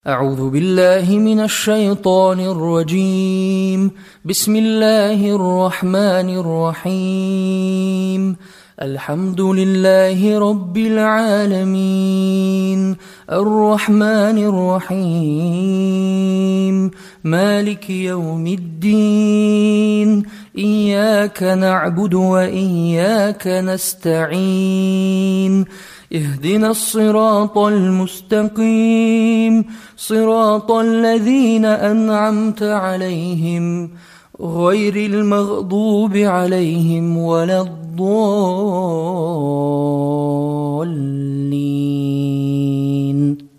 أعوذ بالله من الشيطان الرجيم. بسم الله الرحمن الرحيم. الحمد لله رب العالمين، الرحمن الرحيم، مالك يوم الدين، إياك نعبد وإياك نستعين، اهدنا الصراط المستقيم، صراط الذين أنعمت عليهم غير المغضوب عليهم ولا الضالين.